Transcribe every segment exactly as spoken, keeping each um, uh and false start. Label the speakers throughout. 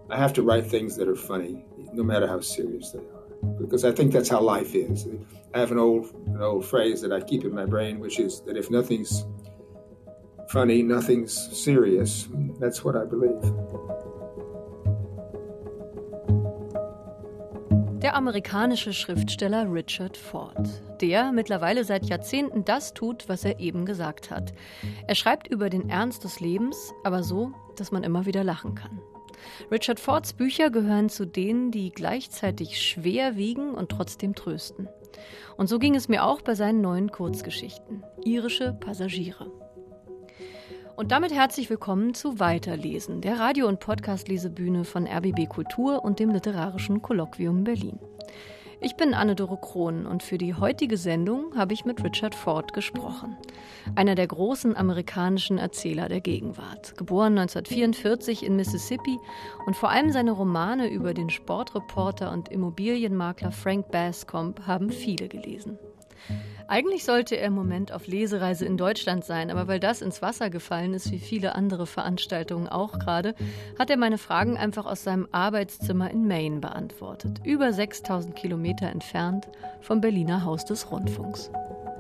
Speaker 1: I have to write things that are funny, no matter how serious they are, because I think that's how life is. I have an old, an old phrase that I keep in my brain, which is that if nothing's funny, nothing's serious. That's what I believe.
Speaker 2: Der amerikanische Schriftsteller Richard Ford, der mittlerweile seit Jahrzehnten das tut, was er eben gesagt hat. Er schreibt über den Ernst des Lebens, aber so, dass man immer wieder lachen kann. Richard Fords Bücher gehören zu denen, die gleichzeitig schwer wiegen und trotzdem trösten. Und so ging es mir auch bei seinen neuen Kurzgeschichten, Irische Passagiere. Und damit herzlich willkommen zu Weiterlesen, der Radio- und Podcast-Lesebühne von R B B Kultur und dem Literarischen Kolloquium Berlin. Ich bin Anne-Dore Krohn und für die heutige Sendung habe ich mit Richard Ford gesprochen. Einer der großen amerikanischen Erzähler der Gegenwart. Geboren neunzehnhundertvierundvierzig in Mississippi und vor allem seine Romane über den Sportreporter und Immobilienmakler Frank Bascomb haben viele gelesen. Eigentlich sollte er im Moment auf Lesereise in Deutschland sein, aber weil das ins Wasser gefallen ist, wie viele andere Veranstaltungen auch gerade, hat er meine Fragen einfach aus seinem Arbeitszimmer in Maine beantwortet. Über sechstausend Kilometer entfernt vom Berliner Haus des Rundfunks.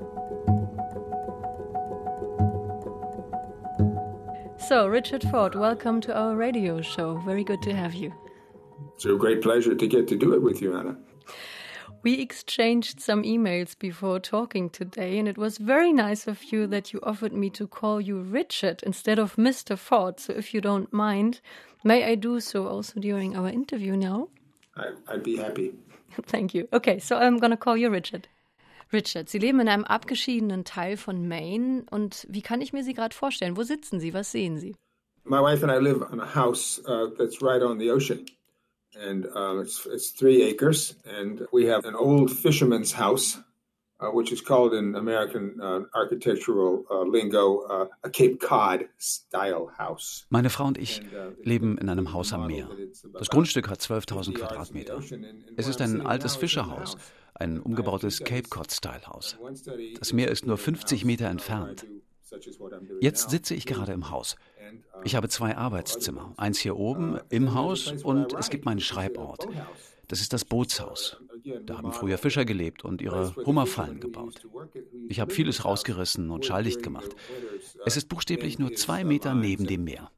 Speaker 2: So, Richard Ford, welcome to our radio show. Very good to have you.
Speaker 1: It's a great pleasure to get to do it with you, Anna.
Speaker 2: We exchanged some emails before talking today, and it was very nice of you that you offered me to call you Richard instead of Mister Ford. So if you don't mind, may I do so also during our interview now?
Speaker 1: I, I'd be happy.
Speaker 2: Thank you. Okay, so I'm going to call you Richard. Richard, Sie leben in einem abgeschiedenen Teil von Maine. Und wie kann ich mir Sie gerade vorstellen? Wo sitzen Sie? Was sehen Sie?
Speaker 1: My wife and I live on a house uh, that's right on the ocean. And uh, it's, it's three acres, and we have an old fisherman's house, uh, which is called in American uh, architectural uh, lingo uh, a Cape Cod-style house.
Speaker 3: Meine Frau und ich leben in einem Haus am Meer. Das Grundstück hat zwölftausend Quadratmeter. Es ist ein altes Fischerhaus, ein umgebautes Cape Cod-Style-Haus. Das Meer ist nur fünfzig Meter entfernt. Jetzt sitze ich gerade im Haus. Ich habe zwei Arbeitszimmer, eins hier oben im Haus und es gibt meinen Schreibort. Das ist das Bootshaus. Da haben früher Fischer gelebt und ihre Hummerfallen gebaut. Ich habe vieles rausgerissen und schalldicht gemacht. Es ist buchstäblich nur zwei Meter neben dem Meer.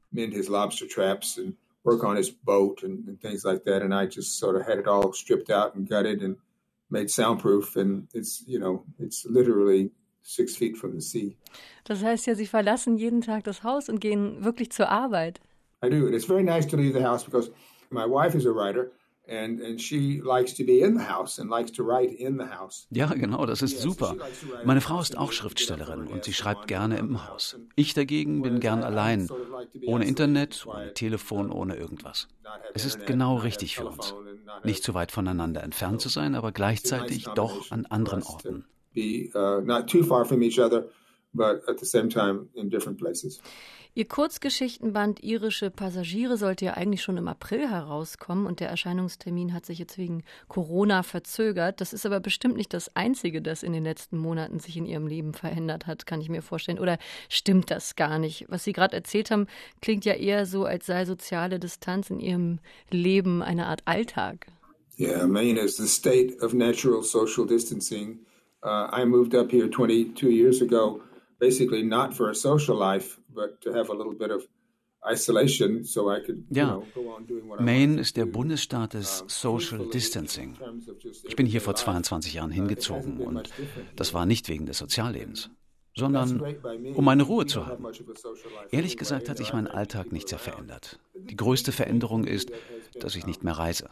Speaker 1: Six feet from the sea.
Speaker 2: Das heißt ja, Sie verlassen jeden Tag das Haus und gehen wirklich zur Arbeit.
Speaker 1: I do. And it's very nice to leave the house because my wife is a writer and, and she likes to be in the house and likes to write in the house.
Speaker 3: Ja, genau, das ist super. Meine Frau ist auch Schriftstellerin und sie schreibt gerne im Haus. Ich dagegen bin gern allein, ohne Internet, ohne Telefon, ohne irgendwas. Es ist genau richtig für uns. Nicht zu weit voneinander entfernt zu sein, aber gleichzeitig doch an anderen Orten.
Speaker 1: Be uh, not too far from each other, but at the same time in different places.
Speaker 2: Ihr Kurzgeschichtenband Irische Passagiere sollte ja eigentlich schon im April herauskommen und der Erscheinungstermin hat sich jetzt wegen Corona verzögert. Das ist aber bestimmt nicht das Einzige, das in den letzten Monaten sich in Ihrem Leben verändert hat, kann ich mir vorstellen. Oder stimmt das gar nicht? Was Sie gerade erzählt haben, klingt ja eher so, als sei soziale Distanz in Ihrem Leben eine Art Alltag.
Speaker 1: Yeah, Maine is the state of natural social distancing. Uh, I moved up here twenty-two years ago, basically not for a social life, but to have a little bit of isolation, so I could, you know, go on doing what I want.
Speaker 3: Maine ist der Bundesstaat des Social Distancing. Ich bin hier vor zweiundzwanzig Jahren hingezogen und das war nicht wegen des Soziallebens, sondern um meine Ruhe zu haben. Ehrlich gesagt hat sich mein Alltag nicht sehr verändert. Die größte Veränderung ist, dass ich nicht mehr reise.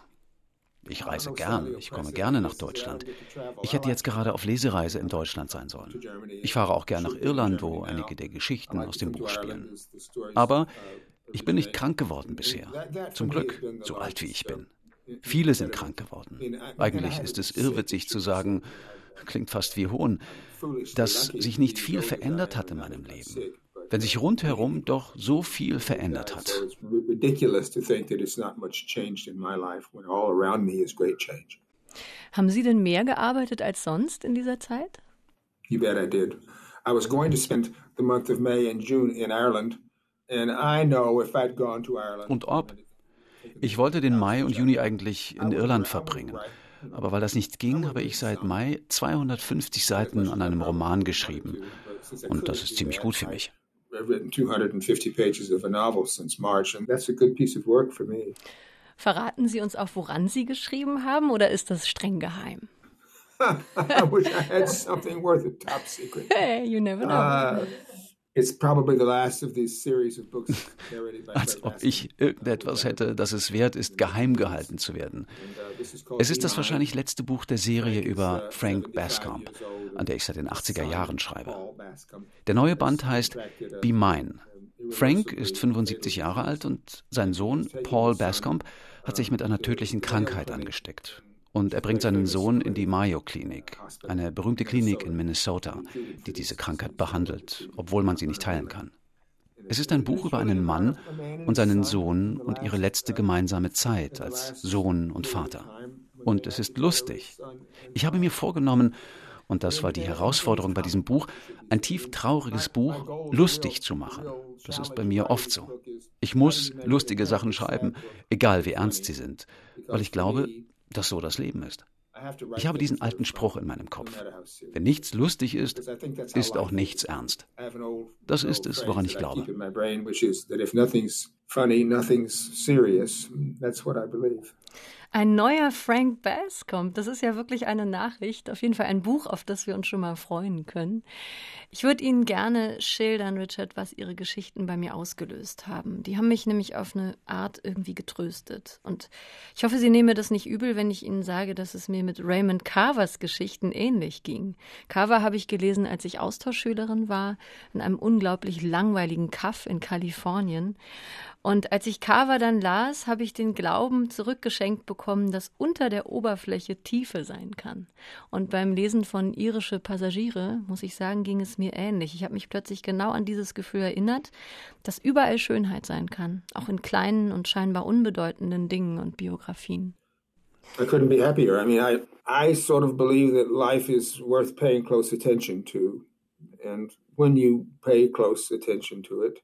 Speaker 3: Ich reise gern, ich komme gerne nach Deutschland. Ich hätte jetzt gerade auf Lesereise in Deutschland sein sollen. Ich fahre auch gern nach Irland, wo einige der Geschichten aus dem Buch spielen. Aber ich bin nicht krank geworden bisher. Zum Glück, so alt wie ich bin. Viele sind krank geworden. Eigentlich ist es irrwitzig zu sagen, klingt fast wie Hohn, dass sich nicht viel verändert hat in meinem Leben. Wenn sich rundherum doch so viel verändert hat.
Speaker 2: Haben Sie denn mehr gearbeitet als sonst in dieser Zeit?
Speaker 1: You bet I did. I was going to spend the month of May and June in Ireland, and I know if I'd gone to Ireland.
Speaker 3: Und ob? Ich wollte den Mai und Juni eigentlich in Irland verbringen. Aber weil das nicht ging, habe ich seit Mai zweihundertfünfzig Seiten an einem Roman geschrieben. Und das ist ziemlich gut für mich.
Speaker 2: Verraten Sie uns auch, woran Sie geschrieben haben, oder ist das streng geheim?
Speaker 1: I wish I had something worth a top secret.
Speaker 2: Hey, you never know.
Speaker 1: Uh, it's probably the last of these series of books.
Speaker 3: Als ob ich irgendetwas hätte, das es wert ist, geheim gehalten zu werden. Es ist das wahrscheinlich letzte Buch der Serie über Frank Bascomb, an der ich seit den achtziger Jahren schreibe. Der neue Band heißt Be Mine. Frank ist fünfundsiebzig Jahre alt und sein Sohn Paul Bascomb hat sich mit einer tödlichen Krankheit angesteckt. Und er bringt seinen Sohn in die Mayo-Klinik, eine berühmte Klinik in Minnesota, die diese Krankheit behandelt, obwohl man sie nicht heilen kann. Es ist ein Buch über einen Mann und seinen Sohn und ihre letzte gemeinsame Zeit als Sohn und Vater. Und es ist lustig. Ich habe mir vorgenommen, und das war die Herausforderung bei diesem Buch, ein tief trauriges Buch lustig zu machen. Das ist bei mir oft so. Ich muss lustige Sachen schreiben, egal wie ernst sie sind, weil ich glaube, dass so das Leben ist. Ich habe diesen alten Spruch in meinem Kopf. Wenn nichts lustig ist, ist auch nichts ernst. Das ist es, woran ich glaube.
Speaker 2: Ein neuer Frank Bascomb, das ist ja wirklich eine Nachricht, auf jeden Fall ein Buch, auf das wir uns schon mal freuen können. Ich würde Ihnen gerne schildern, Richard, was Ihre Geschichten bei mir ausgelöst haben. Die haben mich nämlich auf eine Art irgendwie getröstet. Und ich hoffe, Sie nehmen mir das nicht übel, wenn ich Ihnen sage, dass es mir mit Raymond Carvers Geschichten ähnlich ging. Carver habe ich gelesen, als ich Austauschschülerin war, in einem unglaublich langweiligen Kaff in Kalifornien. Und als ich Carver dann las, habe ich den Glauben zurückgeschenkt bekommen, dass unter der Oberfläche Tiefe sein kann. Und beim Lesen von Irische Passagiere, muss ich sagen, ging es mir ähnlich. Ich habe mich plötzlich genau an dieses Gefühl erinnert, dass überall Schönheit sein kann, auch in kleinen und scheinbar unbedeutenden Dingen und Biografien.
Speaker 1: I couldn't be happier. I mean, I, I sort of believe that life is worth paying close attention to. And when you pay close attention to it,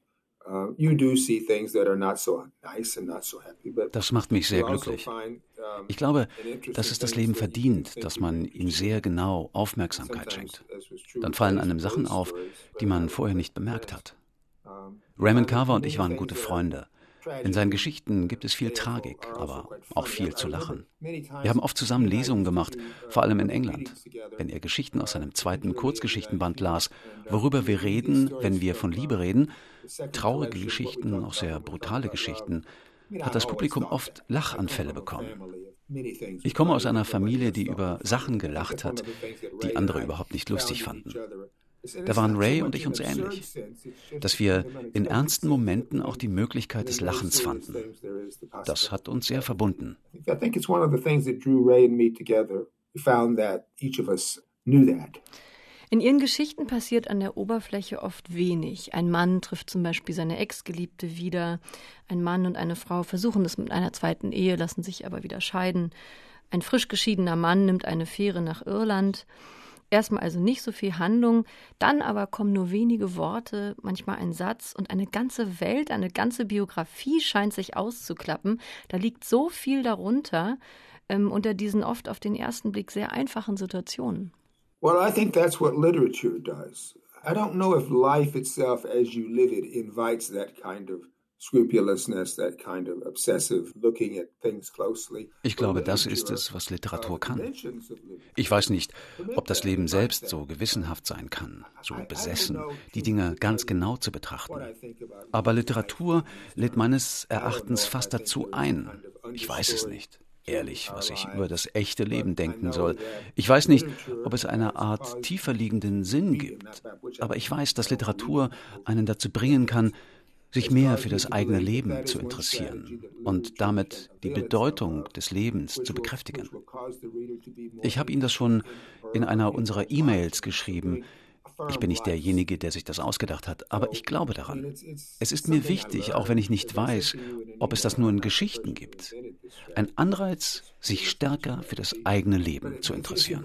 Speaker 3: Das macht mich sehr glücklich. Ich glaube, dass es das Leben verdient, dass man ihm sehr genau Aufmerksamkeit schenkt. Dann fallen einem Sachen auf, die man vorher nicht bemerkt hat. Raymond Carver und ich waren gute Freunde. In seinen Geschichten gibt es viel Tragik, aber auch viel zu lachen. Wir haben oft zusammen Lesungen gemacht, vor allem in England. Wenn er Geschichten aus seinem zweiten Kurzgeschichtenband las, worüber wir reden, wenn wir von Liebe reden, traurige Geschichten, auch sehr brutale Geschichten, hat das Publikum oft Lachanfälle bekommen. Ich komme aus einer Familie, die über Sachen gelacht hat, die andere überhaupt nicht lustig fanden. Da waren Ray und ich uns ähnlich, dass wir in ernsten Momenten auch die Möglichkeit des Lachens fanden. Das hat uns sehr verbunden.
Speaker 2: In ihren Geschichten passiert an der Oberfläche oft wenig. Ein Mann trifft zum Beispiel seine Ex-Geliebte wieder. Ein Mann und eine Frau versuchen es mit einer zweiten Ehe, lassen sich aber wieder scheiden. Ein frisch geschiedener Mann nimmt eine Fähre nach Irland. Erstmal also nicht so viel Handlung, dann aber kommen nur wenige Worte, manchmal ein Satz und eine ganze Welt, eine ganze Biografie scheint sich auszuklappen. Da liegt so viel darunter, ähm, unter diesen oft auf den ersten Blick sehr einfachen Situationen.
Speaker 1: Well, I think that's what literature does. I don't know if life itself as you live it invites that kind of scrupulousness, that kind of obsessive looking at things closely.
Speaker 3: Ich glaube, das ist es, was Literatur kann. Ich weiß nicht, ob das Leben selbst so gewissenhaft sein kann, so besessen, die Dinge ganz genau zu betrachten. Aber Literatur lädt meines Erachtens fast dazu ein. Ich weiß es nicht. Ehrlich, was ich über das echte Leben denken soll. Ich weiß nicht, ob es eine Art tiefer liegenden Sinn gibt, aber ich weiß, dass Literatur einen dazu bringen kann, sich mehr für das eigene Leben zu interessieren und damit die Bedeutung des Lebens zu bekräftigen. Ich habe Ihnen das schon in einer unserer E-Mails geschrieben. Ich bin nicht derjenige, der sich das ausgedacht hat, aber ich glaube daran. Es ist mir wichtig, auch wenn ich nicht weiß, ob es das nur in Geschichten gibt. Ein Anreiz, sich stärker für das eigene Leben zu interessieren.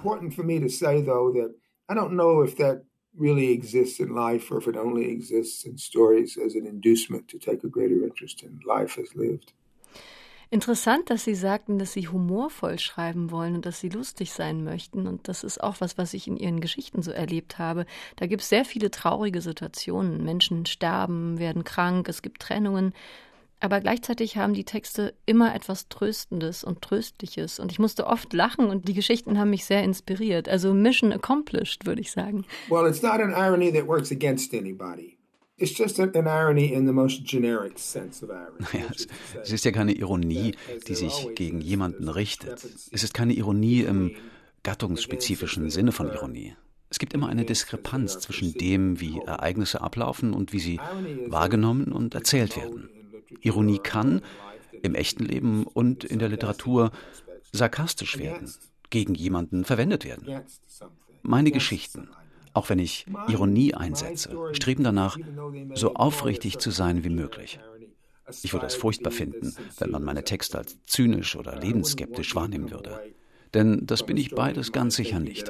Speaker 1: Really exists in life, or if it only exists in stories as an inducement to take a greater interest in life as lived.
Speaker 2: Interessant, dass Sie sagten, dass Sie humorvoll schreiben wollen und dass Sie lustig sein möchten. Und das ist auch was, was ich in Ihren Geschichten so erlebt habe. Da gibt es sehr viele traurige Situationen. Menschen sterben, werden krank, es gibt Trennungen. Aber gleichzeitig haben die Texte immer etwas Tröstendes und Tröstliches. Und ich musste oft lachen und die Geschichten haben mich sehr inspiriert. Also Mission accomplished, würde ich sagen.
Speaker 1: Well, it's not an irony that works against anybody. It's just an irony in the most generic sense of irony.
Speaker 3: Naja, es, es ist ja keine Ironie, die sich gegen jemanden richtet. Es ist keine Ironie im gattungsspezifischen Sinne von Ironie. Es gibt immer eine Diskrepanz zwischen dem, wie Ereignisse ablaufen und wie sie wahrgenommen und erzählt werden. Ironie kann im echten Leben und in der Literatur sarkastisch werden, gegen jemanden verwendet werden. Meine Geschichten, auch wenn ich Ironie einsetze, streben danach, so aufrichtig zu sein wie möglich. Ich würde es furchtbar finden, wenn man meine Texte als zynisch oder lebensskeptisch wahrnehmen würde. Denn das bin ich beides ganz sicher nicht.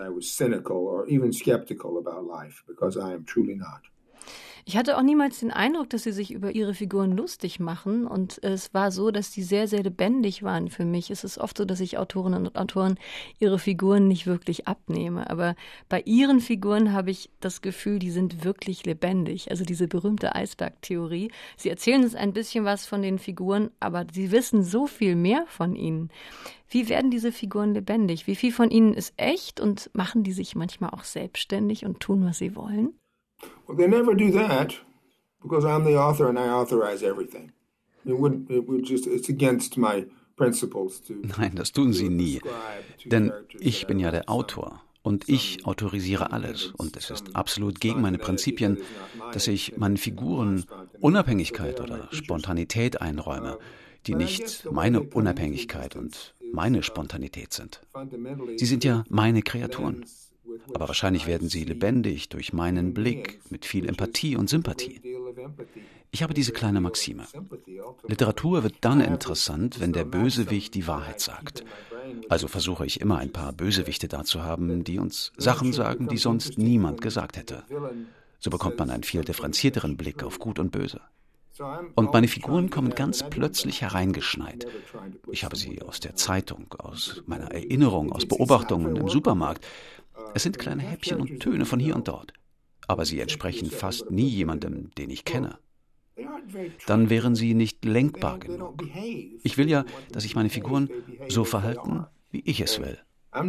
Speaker 2: Ich hatte auch niemals den Eindruck, dass Sie sich über Ihre Figuren lustig machen. Und es war so, dass die sehr, sehr lebendig waren für mich. Es ist oft so, dass ich Autorinnen und Autoren ihre Figuren nicht wirklich abnehme. Aber bei Ihren Figuren habe ich das Gefühl, die sind wirklich lebendig. Also diese berühmte Eisbergtheorie. Sie erzählen uns ein bisschen was von den Figuren, aber Sie wissen so viel mehr von ihnen. Wie werden diese Figuren lebendig? Wie viel von ihnen ist echt? Und machen die sich manchmal auch selbstständig und tun, was sie wollen?
Speaker 1: Well, they never do that because I'm the author and I authorize everything. It would, it would just, it's against my principles to.
Speaker 3: Nein, das tun sie nie. Denn ich bin ja der Autor und ich autorisiere alles. Und es ist absolut gegen meine Prinzipien, dass ich meinen Figuren Unabhängigkeit oder Spontanität einräume, die nicht meine Unabhängigkeit und meine Spontanität sind. Sie sind ja meine Kreaturen. Aber wahrscheinlich werden sie lebendig durch meinen Blick mit viel Empathie und Sympathie. Ich habe diese kleine Maxime. Literatur wird dann interessant, wenn der Bösewicht die Wahrheit sagt. Also versuche ich immer ein paar Bösewichte da zu haben, die uns Sachen sagen, die sonst niemand gesagt hätte. So bekommt man einen viel differenzierteren Blick auf Gut und Böse. Und meine Figuren kommen ganz plötzlich hereingeschneit. Ich habe sie aus der Zeitung, aus meiner Erinnerung, aus Beobachtungen im Supermarkt. Es sind kleine Häppchen und Töne von hier und dort. Aber sie entsprechen fast nie jemandem, den ich kenne. Dann wären sie nicht lenkbar genug. Ich will ja, dass sich meine Figuren so verhalten, wie ich es will.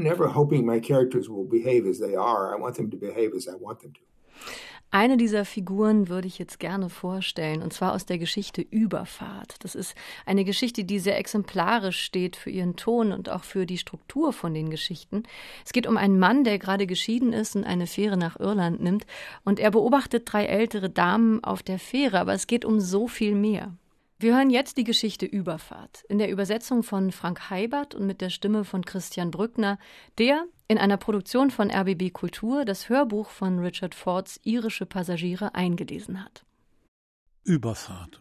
Speaker 2: Eine dieser Figuren würde ich jetzt gerne vorstellen, und zwar aus der Geschichte Überfahrt. Das ist eine Geschichte, die sehr exemplarisch steht für ihren Ton und auch für die Struktur von den Geschichten. Es geht um einen Mann, der gerade geschieden ist und eine Fähre nach Irland nimmt. Und er beobachtet drei ältere Damen auf der Fähre, aber es geht um so viel mehr. Wir hören jetzt die Geschichte Überfahrt in der Übersetzung von Frank Heibert und mit der Stimme von Christian Brückner, der in einer Produktion von R B B Kultur das Hörbuch von Richard Fords Irische Passagiere eingelesen hat.
Speaker 4: Überfahrt.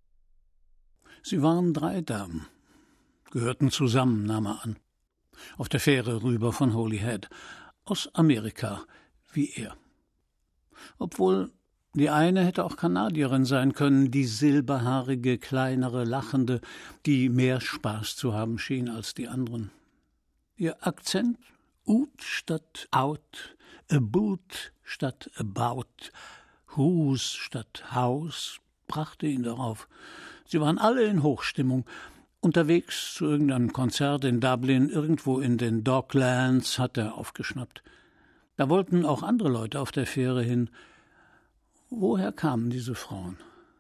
Speaker 4: Sie waren drei Damen, gehörten zusammen, nahm er an, auf der Fähre rüber von Holyhead, aus Amerika, wie er. Obwohl die eine hätte auch Kanadierin sein können, die silberhaarige, kleinere, lachende, die mehr Spaß zu haben schien als die anderen. Ihr Akzent, ut statt out, a boot statt about, Hus statt Haus, brachte ihn darauf. Sie waren alle in Hochstimmung, unterwegs zu irgendeinem Konzert in Dublin, irgendwo in den Docklands, hat er aufgeschnappt. Da wollten auch andere Leute auf der Fähre hin. Woher kamen diese Frauen?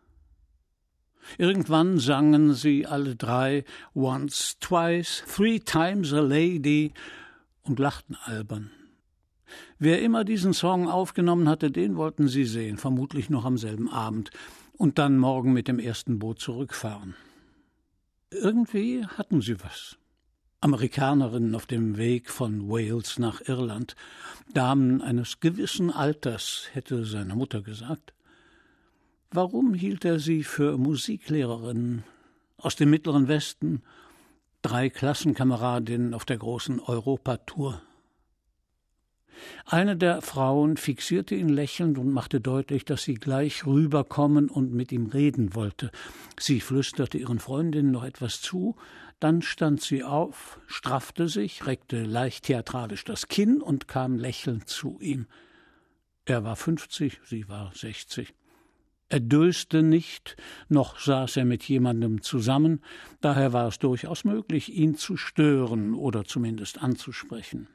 Speaker 4: Irgendwann sangen sie alle drei Once, twice, three times a lady und lachten albern. Wer immer diesen Song aufgenommen hatte, den wollten sie sehen, vermutlich noch am selben Abend und dann morgen mit dem ersten Boot zurückfahren. Irgendwie hatten sie was. Amerikanerinnen auf dem Weg von Wales nach Irland, Damen eines gewissen Alters, hätte seine Mutter gesagt. Warum hielt er sie für Musiklehrerinnen aus dem Mittleren Westen, drei Klassenkameradinnen auf der großen Europatour? Eine der Frauen fixierte ihn lächelnd und machte deutlich, dass sie gleich rüberkommen und mit ihm reden wollte. Sie flüsterte ihren Freundinnen noch etwas zu, Dann stand sie auf, straffte sich, reckte leicht theatralisch das Kinn und kam lächelnd zu ihm. Er war fünfzig, sie war sechzig. Er döste nicht, noch saß er mit jemandem zusammen, daher war es durchaus möglich, ihn zu stören oder zumindest anzusprechen.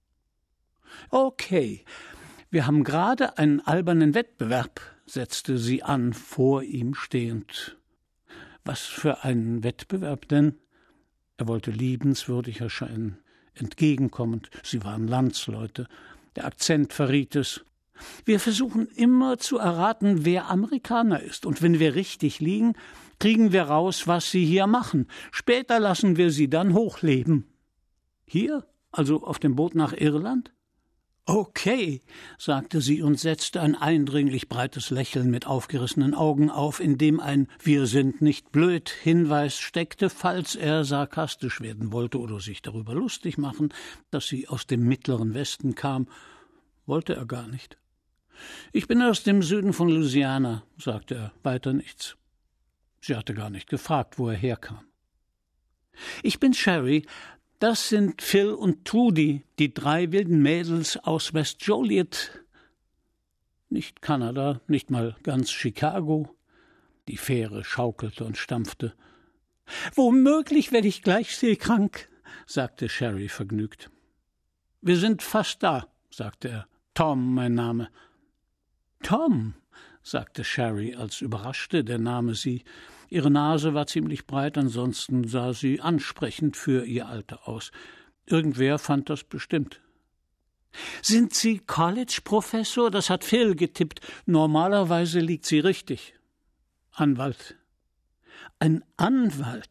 Speaker 4: »Okay, wir haben gerade einen albernen Wettbewerb«, setzte sie an, vor ihm stehend. »Was für einen Wettbewerb denn?« Er wollte liebenswürdig erscheinen, entgegenkommend. Sie waren Landsleute. Der Akzent verriet es. »Wir versuchen immer zu erraten, wer Amerikaner ist. Und wenn wir richtig liegen, kriegen wir raus, was sie hier machen. Später lassen wir sie dann hochleben.« »Hier? Also auf dem Boot nach Irland?« »Okay«, sagte sie und setzte ein eindringlich breites Lächeln mit aufgerissenen Augen auf, in dem ein »Wir sind nicht blöd« Hinweis steckte, falls er sarkastisch werden wollte oder sich darüber lustig machen, dass sie aus dem mittleren Westen kam. Wollte er gar nicht. »Ich bin aus dem Süden von Louisiana«, sagte er, weiter nichts. Sie hatte gar nicht gefragt, wo er herkam. »Ich bin Sherry. Das sind Phil und Trudy, die drei wilden Mädels aus West Joliet. Nicht Kanada, nicht mal ganz Chicago.« Die Fähre schaukelte und stampfte. »Womöglich werde ich gleich seekrank«, sagte Sherry vergnügt. »Wir sind fast da«, sagte er. »Tom, mein Name.« »Tom«, sagte Sherry, als überraschte der Name sie. Ihre Nase war ziemlich breit, ansonsten sah sie ansprechend für ihr Alter aus. Irgendwer fand das bestimmt. »Sind Sie College-Professor? Das hat Phil getippt. Normalerweise liegt sie richtig.« »Anwalt.« »Ein Anwalt?«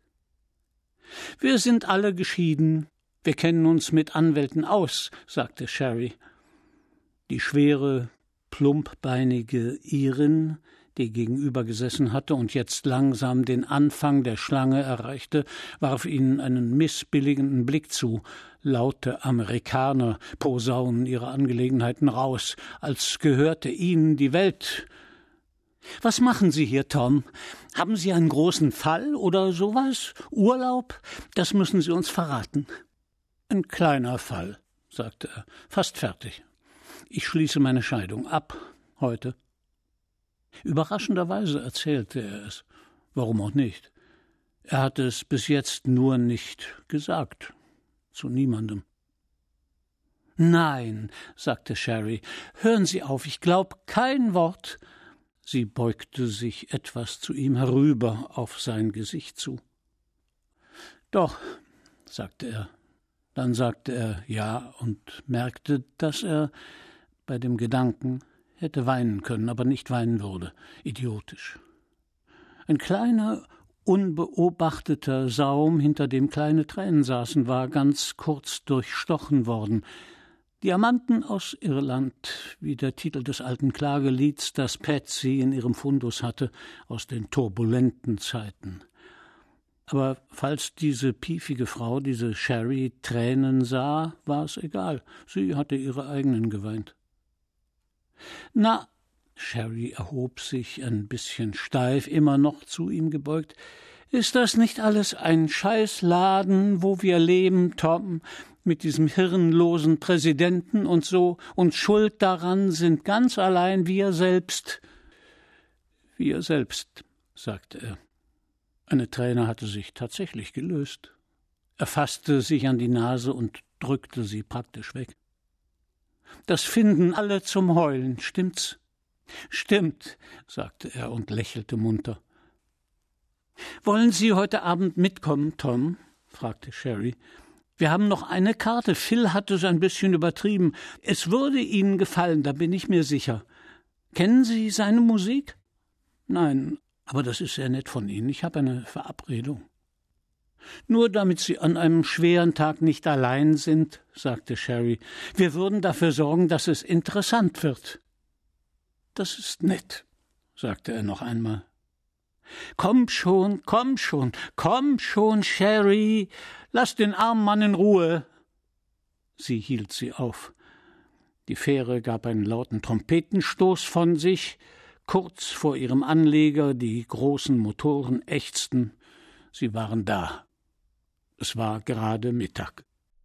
Speaker 4: »Wir sind alle geschieden. Wir kennen uns mit Anwälten aus«, sagte Sherry. Die schwere, plumpbeinige Irin, die gegenüber gesessen hatte und jetzt langsam den Anfang der Schlange erreichte, warf ihnen einen missbilligenden Blick zu. Laute Amerikaner posaunen ihre Angelegenheiten raus, als gehörte ihnen die Welt. »Was machen Sie hier, Tom? Haben Sie einen großen Fall oder sowas? Urlaub? Das müssen Sie uns verraten.« »Ein kleiner Fall«, sagte er, »fast fertig. Ich schließe meine Scheidung ab, heute.« Überraschenderweise erzählte er es. Warum auch nicht? Er hatte es bis jetzt nur nicht gesagt. Zu niemandem. »Nein«, sagte Sherry, »hören Sie auf, ich glaube kein Wort.« Sie beugte sich etwas zu ihm herüber, auf sein Gesicht zu. »Doch«, sagte er. Dann sagte er ja und merkte, dass er bei dem Gedanken hätte weinen können, aber nicht weinen würde. Idiotisch. Ein kleiner, unbeobachteter Saum, hinter dem kleine Tränen saßen, war ganz kurz durchstochen worden. »Diamanten aus Irland«, wie der Titel des alten Klagelieds, das Patsy in ihrem Fundus hatte, aus den turbulenten Zeiten. Aber falls diese piefige Frau, diese Sherry, Tränen sah, war es egal. Sie hatte ihre eigenen geweint. »Na«, Sherry erhob sich ein bisschen steif, immer noch zu ihm gebeugt, »ist das nicht alles ein Scheißladen, wo wir leben, Tom, mit diesem hirnlosen Präsidenten und so, und schuld daran sind ganz allein wir selbst.« »Wir selbst«, sagte er. Eine Träne hatte sich tatsächlich gelöst. Er fasste sich an die Nase und drückte sie praktisch weg. »Das finden alle zum Heulen, stimmt's?« »Stimmt«, sagte er und lächelte munter. »Wollen Sie heute Abend mitkommen, Tom?« fragte Sherry. »Wir haben noch eine Karte. Phil hat es ein bisschen übertrieben. Es würde Ihnen gefallen, da bin ich mir sicher. Kennen Sie seine Musik?« »Nein, aber das ist sehr nett von Ihnen. Ich habe eine Verabredung.« »Nur damit Sie an einem schweren Tag nicht allein sind«, sagte Sherry. »Wir würden dafür sorgen, dass es interessant wird.« »Das ist nett«, sagte er noch einmal. »Komm schon, komm schon, komm schon, Sherry, lass den armen Mann in Ruhe.« Sie hielt sie auf. Die Fähre gab einen lauten Trompetenstoß von sich. Kurz vor ihrem Anleger, die großen Motoren ächzten. Sie waren da. Es war gerade Mittag.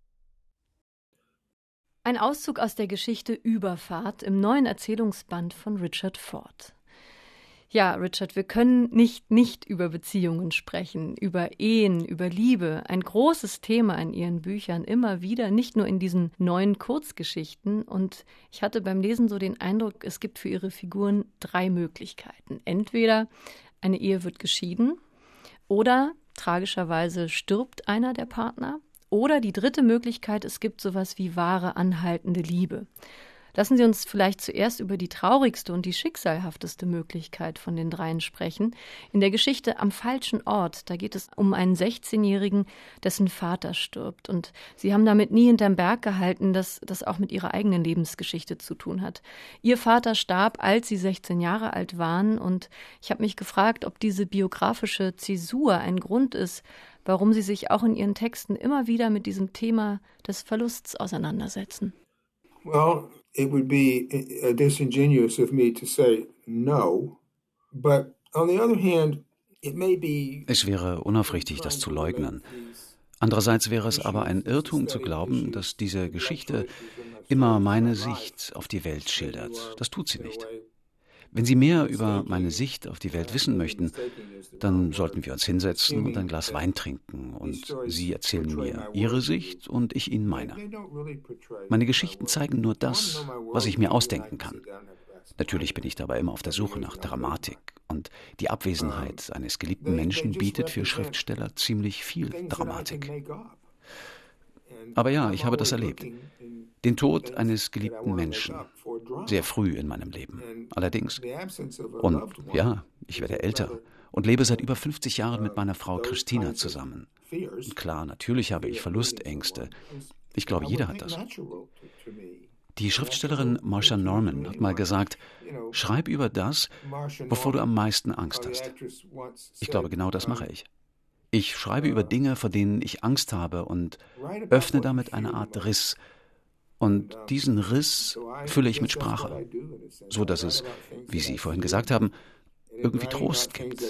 Speaker 2: Ein Auszug aus der Geschichte Überfahrt im neuen Erzählungsband von Richard Ford. Ja, Richard, wir können nicht nicht über Beziehungen sprechen, über Ehen, über Liebe. Ein großes Thema in Ihren Büchern, immer wieder, nicht nur in diesen neuen Kurzgeschichten. Und ich hatte beim Lesen so den Eindruck, es gibt für Ihre Figuren drei Möglichkeiten. Entweder eine Ehe wird geschieden oder tragischerweise stirbt einer der Partner. Oder die dritte Möglichkeit, es gibt sowas wie wahre, anhaltende Liebe. Lassen Sie uns vielleicht zuerst über die traurigste und die schicksalhafteste Möglichkeit von den dreien sprechen. In der Geschichte Am falschen Ort, da geht es um einen sechzehnjährigen, dessen Vater stirbt. Und Sie haben damit nie hinterm Berg gehalten, dass das auch mit Ihrer eigenen Lebensgeschichte zu tun hat. Ihr Vater starb, als Sie sechzehn Jahre alt waren. Und ich habe mich gefragt, ob diese biografische Zäsur ein Grund ist, warum Sie sich auch in Ihren Texten immer wieder mit diesem Thema des Verlusts auseinandersetzen.
Speaker 1: Well, it would be uh, disingenuous of me to say no, but on the other hand, it may be.
Speaker 3: Es wäre unaufrichtig, das zu leugnen. Andererseits wäre es aber ein Irrtum zu glauben, dass diese Geschichte immer meine Sicht auf die Welt schildert. Das tut sie nicht. Wenn Sie mehr über meine Sicht auf die Welt wissen möchten, dann sollten wir uns hinsetzen und ein Glas Wein trinken und Sie erzählen mir Ihre Sicht und ich Ihnen meine. Meine Geschichten zeigen nur das, was ich mir ausdenken kann. Natürlich bin ich dabei immer auf der Suche nach Dramatik und die Abwesenheit eines geliebten Menschen bietet für Schriftsteller ziemlich viel Dramatik. Aber ja, ich habe das erlebt. Den Tod eines geliebten Menschen. Sehr früh in meinem Leben. Allerdings. Und ja, ich werde älter und lebe seit über fünfzig Jahren mit meiner Frau Christina zusammen. Und klar, natürlich habe ich Verlustängste. Ich glaube, jeder hat das. Die Schriftstellerin Marsha Norman hat mal gesagt, schreib über das, wovor du am meisten Angst hast. Ich glaube, genau das mache ich. Ich schreibe über Dinge, vor denen ich Angst habe und öffne damit eine Art Riss. Und diesen Riss fülle ich mit Sprache, so dass es, wie Sie vorhin gesagt haben, irgendwie Trost gibt.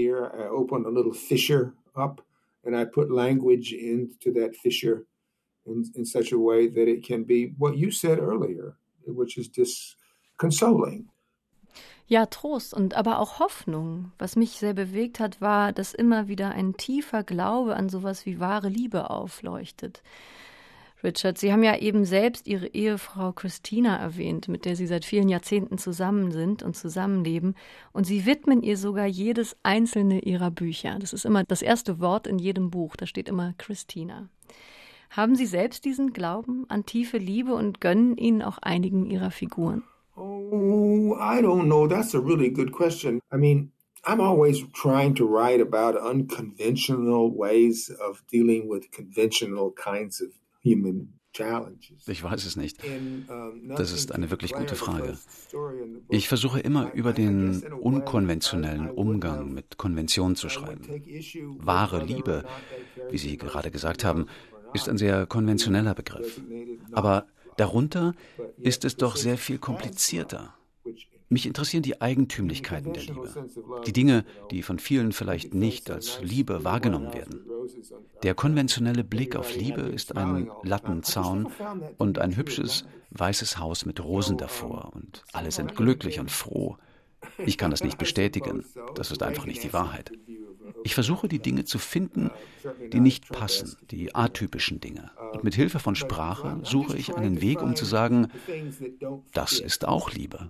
Speaker 2: Ja, Trost und aber auch Hoffnung. Was mich sehr bewegt hat, war, dass immer wieder ein tiefer Glaube an sowas wie wahre Liebe aufleuchtet. Richard, Sie haben ja eben selbst Ihre Ehefrau Christina erwähnt, mit der Sie seit vielen Jahrzehnten zusammen sind und zusammenleben. Und Sie widmen ihr sogar jedes einzelne Ihrer Bücher. Das ist immer das erste Wort in jedem Buch. Da steht immer Christina. Haben Sie selbst diesen Glauben an tiefe Liebe und gönnen ihn auch einigen Ihrer Figuren?
Speaker 1: Oh, I don't know. That's a really good question. I mean, I'm always trying to write about unconventional ways of dealing with conventional kinds of human challenges.
Speaker 3: Ich weiß es nicht. Das ist eine wirklich gute Frage. Ich versuche immer über den unkonventionellen Umgang mit Konventionen zu schreiben. Wahre Liebe, wie Sie gerade gesagt haben, ist ein sehr konventioneller Begriff. Aber darunter ist es doch sehr viel komplizierter. Mich interessieren die Eigentümlichkeiten der Liebe. Die Dinge, die von vielen vielleicht nicht als Liebe wahrgenommen werden. Der konventionelle Blick auf Liebe ist ein Lattenzaun und ein hübsches, weißes Haus mit Rosen davor und alle sind glücklich und froh. Ich kann das nicht bestätigen. Das ist einfach nicht die Wahrheit. Ich versuche, die Dinge zu finden, die nicht passen, die atypischen Dinge. Und mit Hilfe von Sprache suche ich einen Weg, um zu sagen, das ist auch Liebe.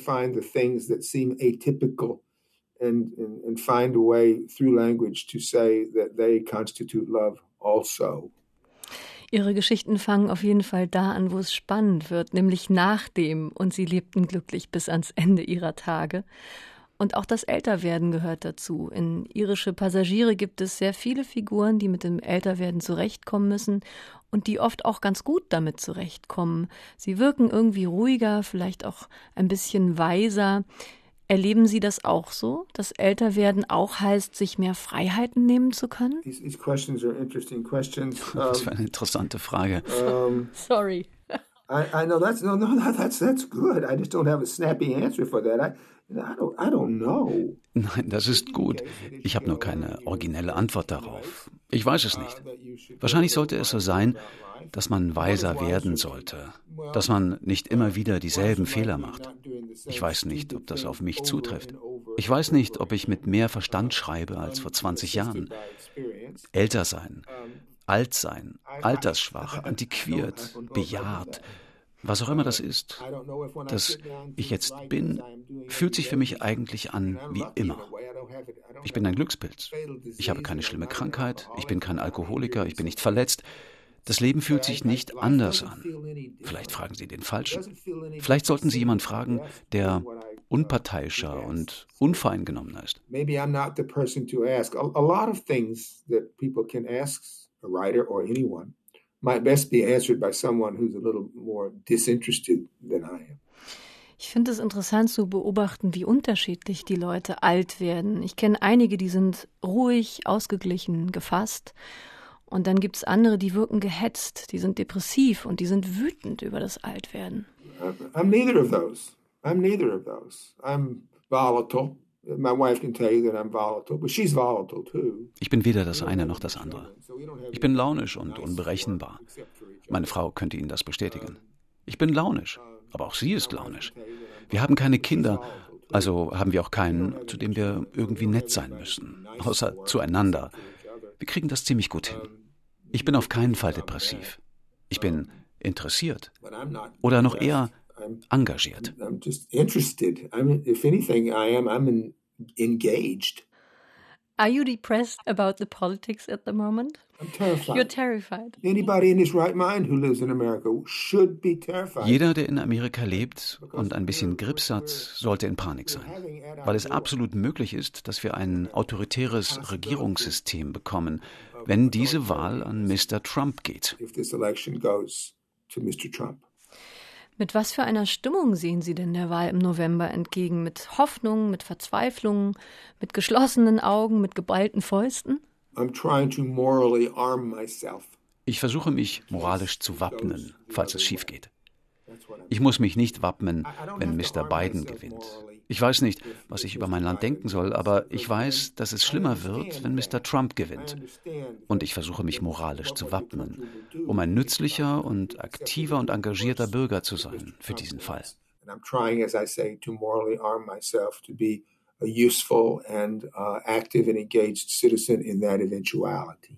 Speaker 2: Ihre Geschichten fangen auf jeden Fall da an, wo es spannend wird, nämlich nach dem und sie lebten glücklich bis ans Ende ihrer Tage. Und auch das Älterwerden gehört dazu. In Irische Passagiere gibt es sehr viele Figuren, die mit dem Älterwerden zurechtkommen müssen und die oft auch ganz gut damit zurechtkommen. Sie wirken irgendwie ruhiger, vielleicht auch ein bisschen weiser. Erleben Sie das auch so, dass Älterwerden auch heißt, sich mehr Freiheiten nehmen zu können?
Speaker 1: These, these questions are interesting questions.
Speaker 3: Das war eine interessante Frage.
Speaker 1: Um,
Speaker 2: Sorry.
Speaker 1: I, I know that's no, no, that's that's good. I just don't have a snappy answer for that. I, I don't, I don't know.
Speaker 3: Nein, das ist gut. Ich habe nur keine originelle Antwort darauf. Ich weiß es nicht. Wahrscheinlich sollte es so sein, dass man weiser werden sollte, dass man nicht immer wieder dieselben Fehler macht. Ich weiß nicht, ob das auf mich zutrifft. Ich weiß nicht, ob ich mit mehr Verstand schreibe als vor zwanzig Jahren. Älter sein, alt sein, altersschwach, antiquiert, bejahrt, was auch immer das ist, das ich jetzt bin, fühlt sich für mich eigentlich an wie immer. Ich bin ein Glückspilz. Ich habe keine schlimme Krankheit, ich bin kein Alkoholiker, ich bin nicht verletzt. Das Leben fühlt sich nicht anders an. Vielleicht fragen Sie den Falschen. Vielleicht sollten Sie jemanden fragen, der unparteiischer und unvoreingenommener ist.
Speaker 1: Maybe I'm not the person to ask. A, a lot of things that people can ask a writer or anyone might best be answered by someone who's a little more disinterested than I am.
Speaker 2: Ich finde es interessant zu beobachten, wie unterschiedlich die Leute alt werden. Ich kenne einige, die sind ruhig, ausgeglichen, gefasst. Und dann gibt es andere, die wirken gehetzt, die sind depressiv und die sind wütend über das Altwerden.
Speaker 1: I'm neither of those. I'm neither of those. I'm volatile. My wife can tell you that I'm volatile, but she's volatile too.
Speaker 3: Ich bin weder das eine noch das andere. Ich bin launisch und unberechenbar. Meine Frau könnte Ihnen das bestätigen. Ich bin launisch, aber auch sie ist launisch. Wir haben keine Kinder, also haben wir auch keinen, zu dem wir irgendwie nett sein müssen, außer zueinander. Wir kriegen das ziemlich gut hin. Ich bin auf keinen Fall depressiv. Ich bin interessiert oder noch eher engagiert.
Speaker 1: I'm just interested. I'm, if anything, I am. I'm engaged.
Speaker 2: Are you depressed about the politics at the moment?
Speaker 1: I'm terrified.
Speaker 2: You're terrified.
Speaker 1: Anybody in his right mind who lives in America should be terrified.
Speaker 3: Jeder, der in Amerika lebt und ein bisschen Grips hat, sollte in Panik sein, weil es absolut möglich ist, dass wir ein autoritäres Regierungssystem bekommen, wenn diese Wahl an Mister Trump geht.
Speaker 1: If this election goes to Mister Trump.
Speaker 2: Mit was für einer Stimmung sehen Sie denn der Wahl im November entgegen? Mit Hoffnung, mit Verzweiflung, mit geschlossenen Augen, mit geballten Fäusten?
Speaker 1: I'm trying to morally arm myself.
Speaker 3: Ich versuche mich moralisch zu wappnen, falls es schief geht. Ich muss mich nicht wappnen, wenn Mister Biden gewinnt. Ich weiß nicht, was ich über mein Land denken soll, aber ich weiß, dass es schlimmer wird, wenn Mister Trump gewinnt. Und ich versuche mich moralisch zu wappnen, um ein nützlicher und aktiver und engagierter Bürger zu sein für diesen Fall.
Speaker 1: I'm trying, as I say, to morally arm myself to be a useful and uh, active and engaged citizen in that eventuality.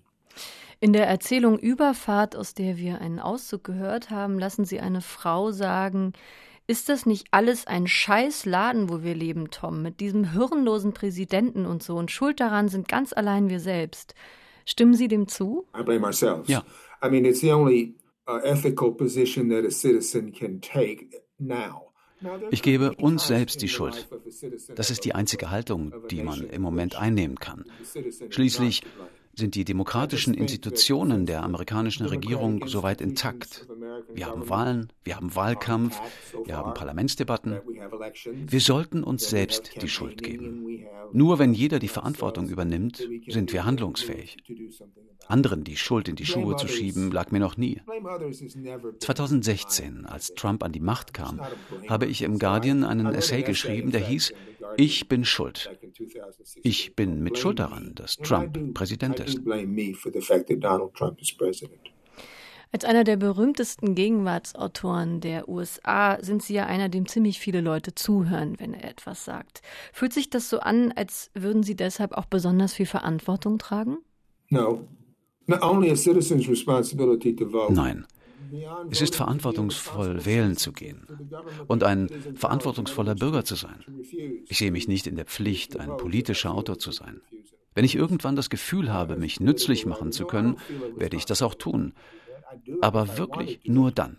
Speaker 2: In der Erzählung Überfahrt, aus der wir einen Auszug gehört haben, lassen Sie eine Frau sagen: Ist das nicht alles ein scheiß Laden, wo wir leben, Tom, mit diesem hirnlosen Präsidenten und so, und schuld daran sind ganz allein wir selbst. Stimmen Sie dem zu?
Speaker 1: I blame ourselves.
Speaker 3: Ja.
Speaker 1: I mean, it's the only uh, ethical position that a citizen can take now.
Speaker 3: Ich gebe uns selbst die Schuld. Das ist die einzige Haltung, die man im Moment einnehmen kann. Schließlich sind die demokratischen Institutionen der amerikanischen Regierung soweit intakt. Wir haben Wahlen, wir haben Wahlkampf, wir haben Parlamentsdebatten. Wir sollten uns selbst die Schuld geben. Nur wenn jeder die Verantwortung übernimmt, sind wir handlungsfähig. Anderen die Schuld in die Schuhe zu schieben, lag mir noch nie. zwanzig sechzehn, als Trump an die Macht kam, habe ich im Guardian einen Essay geschrieben, der hieß: Ich bin schuld. Ich bin mit Schuld daran, dass Trump Präsident ist.
Speaker 2: Als einer der berühmtesten Gegenwartsautoren der U S A sind Sie ja einer, dem ziemlich viele Leute zuhören, wenn er etwas sagt. Fühlt sich das so an, als würden Sie deshalb auch besonders viel Verantwortung tragen?
Speaker 1: No. Not only a citizen's responsibility to vote.
Speaker 3: Nein. Es ist verantwortungsvoll, wählen zu gehen und ein verantwortungsvoller Bürger zu sein. Ich sehe mich nicht in der Pflicht, ein politischer Autor zu sein. Wenn ich irgendwann das Gefühl habe, mich nützlich machen zu können, werde ich das auch tun. Aber wirklich nur dann.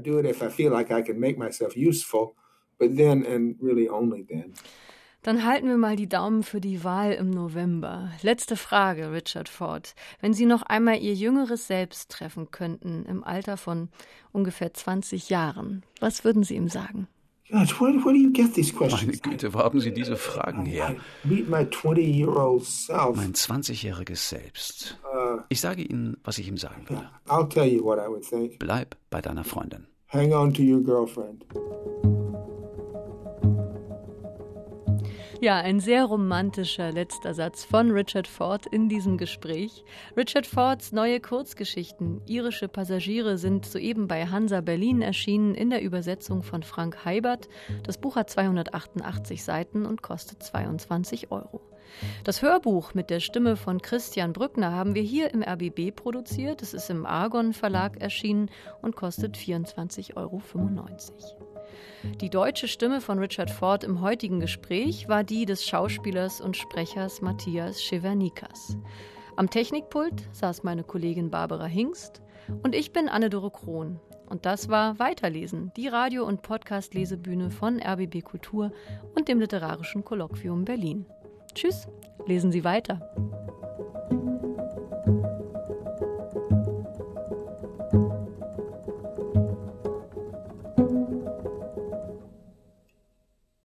Speaker 2: Dann halten wir mal die Daumen für die Wahl im November. Letzte Frage, Richard Ford. Wenn Sie noch einmal Ihr jüngeres Selbst treffen könnten, im Alter von ungefähr zwanzig Jahren, was würden Sie ihm sagen?
Speaker 3: Meine Güte, wo haben Sie diese Fragen her? Mein zwanzigjähriges Selbst. Ich sage Ihnen, was ich ihm sagen würde. Bleib bei deiner Freundin.
Speaker 1: hang on to your girlfriend.
Speaker 2: Ja, ein sehr romantischer letzter Satz von Richard Ford in diesem Gespräch. Richard Fords neue Kurzgeschichten Irische Passagiere sind soeben bei Hansa Berlin erschienen in der Übersetzung von Frank Heibert. Das Buch hat zweihundertachtundachtzig Seiten und kostet zweiundzwanzig Euro. Das Hörbuch mit der Stimme von Christian Brückner haben wir hier im R B B produziert. Es ist im Argon Verlag erschienen und kostet vierundzwanzig Euro fünfundneunzig. Die deutsche Stimme von Richard Ford im heutigen Gespräch war die des Schauspielers und Sprechers Matthias Schewernikas. Am Technikpult saß meine Kollegin Barbara Hingst und ich bin Anne-Dore Krohn. Und das war Weiterlesen, die Radio- und Podcast-Lesebühne von R B B Kultur und dem Literarischen Kolloquium Berlin. Tschüss, lesen Sie weiter.